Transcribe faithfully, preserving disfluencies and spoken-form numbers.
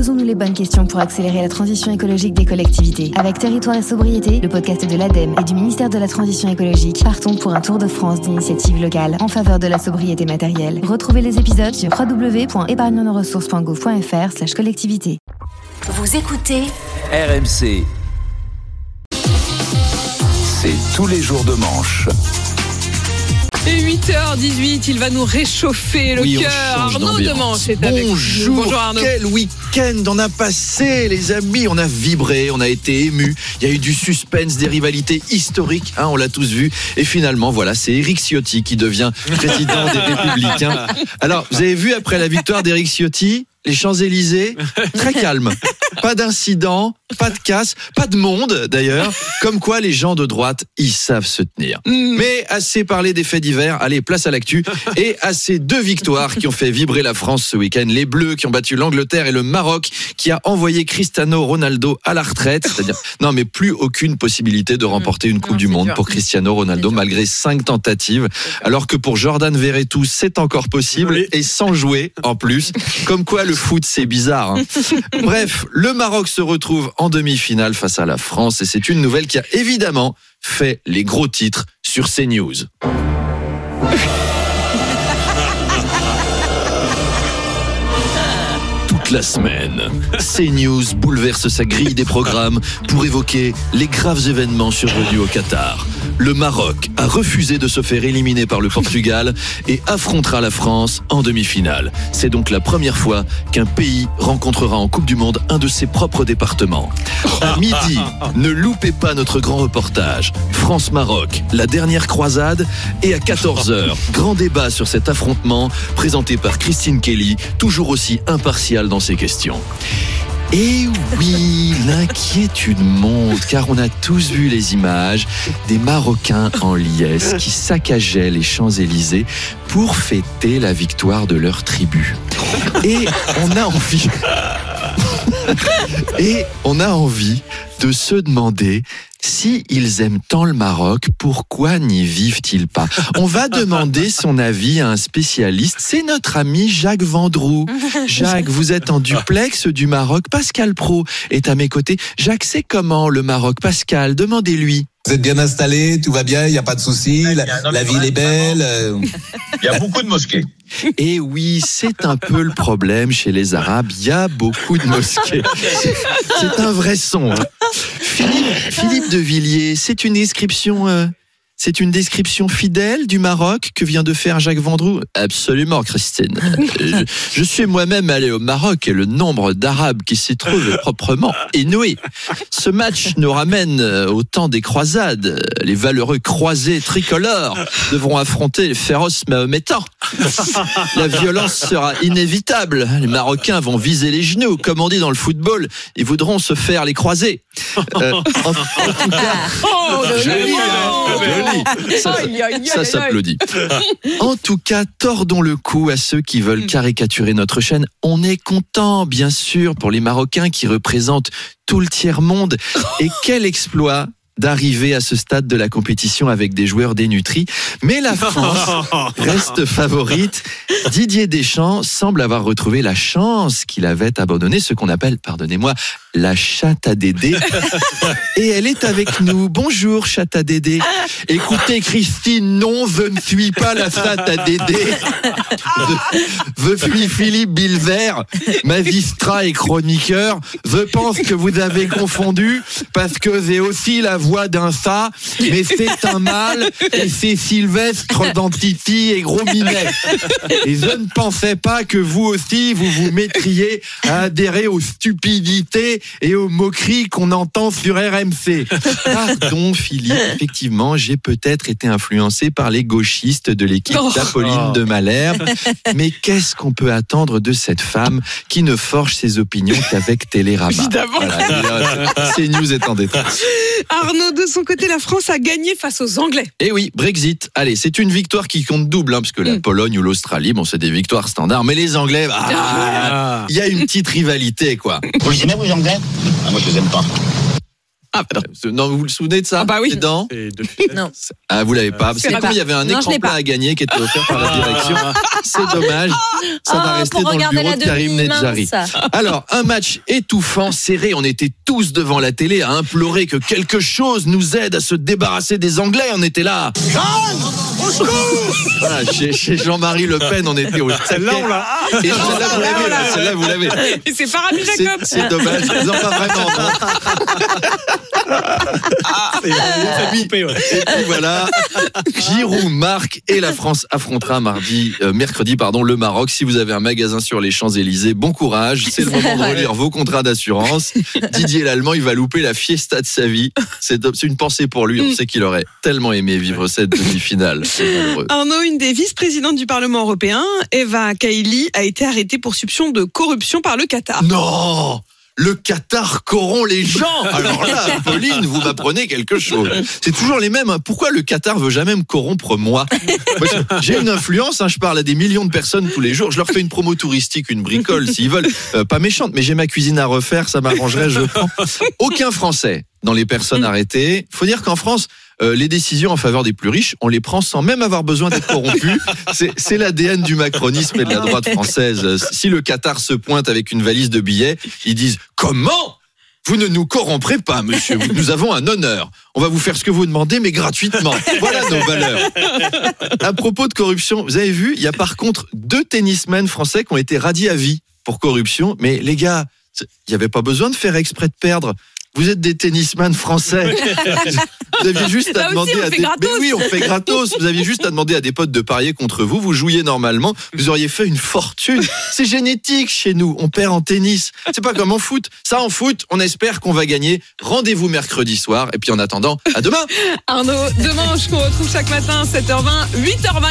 Posons-nous les bonnes questions pour accélérer la transition écologique des collectivités. Avec Territoire et Sobriété, le podcast de l'ADEME et du ministère de la Transition écologique, partons pour un tour de France d'initiatives locales en faveur de la sobriété matérielle. Retrouvez les épisodes sur w w w point épargne nos ressources point gouv point f r slash collectivité. Vous écoutez R M C. C'est tous les jours de manche. Et huit heures dix-huit, il va nous réchauffer le oui, cœur. Arnaud de Manche est avec nous. Bonjour, Arnaud. Quel week-end on a passé, les amis. On a vibré, on a été émus. Il y a eu du suspense, des rivalités historiques, hein, on l'a tous vu. Et finalement, voilà, c'est Éric Ciotti qui devient président des Républicains. Alors, vous avez vu, après la victoire d'Éric Ciotti, les Champs-Élysées, très calme. Pas d'incident, pas de casse, pas de monde d'ailleurs. Comme quoi les gens de droite, ils savent se tenir. Mmh. Mais assez parlé des faits divers, allez, place à l'actu. Et à ces deux victoires qui ont fait vibrer la France ce week-end. Les Bleus qui ont battu l'Angleterre et le Maroc qui a envoyé Cristiano Ronaldo à la retraite. C'est-à-dire, non mais plus aucune possibilité de remporter une Coupe non, du Monde dur. Pour Cristiano Ronaldo malgré cinq tentatives. Alors que pour Jordan Verretou, c'est encore possible oui. Et sans jouer en plus. Comme quoi le foot, c'est bizarre. Hein. Bref, le Maroc se retrouve en demi-finale face à la France et c'est une nouvelle qui a évidemment fait les gros titres sur CNews. Toute la semaine, CNews bouleverse sa grille des programmes pour évoquer les graves événements survenus au Qatar. Le Maroc a refusé de se faire éliminer par le Portugal et affrontera la France en demi-finale. C'est donc la première fois qu'un pays rencontrera en Coupe du Monde un de ses propres départements. À midi, ne loupez pas notre grand reportage France-Maroc, la dernière croisade. Et à quatorze heures, grand débat sur cet affrontement présenté par Christine Kelly, toujours aussi impartiale dans ses questions. Et oui, l'inquiétude monte, car on a tous vu les images des Marocains en liesse qui saccageaient les Champs-Élysées pour fêter la victoire de leur tribu. Et on a envie... Et on a envie de se demander si ils aiment tant le Maroc, pourquoi n'y vivent-ils pas ? On va demander son avis à un spécialiste. C'est notre ami Jacques Vendroux. Jacques, vous êtes en duplex du Maroc. Pascal Praud est à mes côtés. Jacques, c'est comment le Maroc ? Pascal, demandez-lui. Vous êtes bien installé, tout va bien, il n'y a pas de soucis, la, non, la ville est belle. Il y a beaucoup de mosquées. Et oui, c'est un peu le problème chez les Arabes, il y a beaucoup de mosquées. C'est, c'est un vrai son. Hein. Philippe, Philippe de Villiers, c'est une description... Euh... C'est une description fidèle du Maroc que vient de faire Jacques Vendroux ? Absolument, Christine. Je, je suis moi-même allé au Maroc et le nombre d'Arabes qui s'y trouvent est proprement inouï. Ce match nous ramène au temps des croisades. Les valeureux croisés tricolores devront affronter les féroces mahométans. La violence sera inévitable. Les Marocains vont viser les genoux. Comme on dit dans le football, ils voudront se faire les croisés. Euh, en, en tout cas... Oh, joli, Ça, ça, ça s'applaudit. En tout cas, tordons le cou à ceux qui veulent caricaturer notre chaîne. On est content, bien sûr, pour les Marocains qui représentent tout le tiers-monde. Et quel exploit d'arriver à ce stade de la compétition avec des joueurs dénutris. Mais la France reste favorite. Didier Deschamps semble avoir retrouvé la chance qu'il avait abandonné, ce qu'on appelle, pardonnez-moi, la chatte à Dédé. Et elle est avec nous. Bonjour, chatte à Dédé. Écoutez, Christine, non, je ne suis pas la chatte à Dédé. Je, je suis Philippe Bilvert, magistrat et chroniqueur. Je pense que vous avez confondu parce que j'ai aussi la voix d'un chat, mais c'est un mâle et c'est Sylvestre dans Titi et Gros Minet. Et je ne pensais pas que vous aussi, vous vous mettriez à adhérer aux stupidités et aux moqueries qu'on entend sur R M C. Pardon Philippe, effectivement, j'ai peut-être été influencé par les gauchistes de l'équipe oh. d'Apolline de Malherbe, mais qu'est-ce qu'on peut attendre de cette femme qui ne forge ses opinions qu'avec Télérama ? Évidemment. Voilà, CNews est en détresse. Arnaud, de son côté, la France a gagné face aux Anglais. Eh oui, Brexit. Allez, c'est une victoire qui compte double, hein, parce que la mm. Pologne ou l'Australie, bon, c'est des victoires standards, mais les Anglais, il bah, ah. y a une petite rivalité, quoi. Vous les aimez, vous, les Anglais ? Ah, moi, je les aime pas. Ah, bah non. non, vous vous souvenez de ça? Ah bah oui. Les dents? Non. Ah, vous l'avez pas. Parce que il y avait un Non, écran plat à gagner qui était offert par la direction. C'est dommage. Ça va Oh, rester pour dans le regarder bureau la de Karim demi, Nedjari. mince. Alors, un match étouffant, serré. On était tous devant la télé à implorer que quelque chose nous aide à se débarrasser des Anglais. On était là. Voilà, chez, chez Jean-Marie Le Pen, on était au Celle-là, on l'a. Et celle-là, vous l'avez, là, celle-là, vous l'avez. Et c'est pas Rabbi C'est, Jacob. c'est dommage. Non, pas vraiment. Non. C'est ça coupé, ouais. Et puis voilà, Giroud marque et la France affrontera mardi, euh, mercredi pardon, le Maroc. Si vous avez un magasin sur les Champs-Élysées, bon courage. C'est le moment de relire vos contrats d'assurance. Didier l'Allemand, il va louper la fiesta de sa vie. C'est, c'est une pensée pour lui. On sait qu'il aurait tellement aimé vivre cette demi-finale. C'est malheureux. Arnaud, une des vice-présidentes du Parlement européen, Eva Kaili, a été arrêtée pour soupçon de corruption par le Qatar. Non! Le Qatar corrompt les gens. Alors là, Pauline, vous m'apprenez quelque chose. C'est toujours les mêmes. Pourquoi le Qatar veut jamais me corrompre moi? J'ai une influence, hein, je parle à des millions de personnes tous les jours. Je leur fais une promo touristique, une bricole, s'ils veulent. Euh, pas méchante, mais j'ai ma cuisine à refaire, ça m'arrangerait, je prends. Aucun Français dans les personnes arrêtées. Faut dire qu'en France, euh, les décisions en faveur des plus riches, on les prend sans même avoir besoin d'être corrompus. C'est, c'est l'A D N du macronisme et de la droite française. Si le Qatar se pointe avec une valise de billets, ils disent « Comment ? Vous ne nous corromprez pas, monsieur. Nous avons un honneur. On va vous faire ce que vous demandez, mais gratuitement. Voilà nos valeurs. » À propos de corruption, vous avez vu, il y a par contre deux tennismen français qui ont été radiés à vie pour corruption. Mais les gars, il n'y avait pas besoin de faire exprès de perdre. Vous êtes des tennisman français. Vous aviez juste Là à demander aussi, on à fait des... gratos. Mais oui, on fait gratos. Vous aviez juste à demander à des potes de parier contre vous. Vous jouiez normalement. Vous auriez fait une fortune. C'est génétique chez nous. On perd en tennis. C'est pas comme en foot. Ça, en foot, on espère qu'on va gagner. Rendez-vous mercredi soir. Et puis en attendant, à demain. Arnaud, demain, je qu'on retrouve chaque matin, sept heures vingt, huit heures vingt.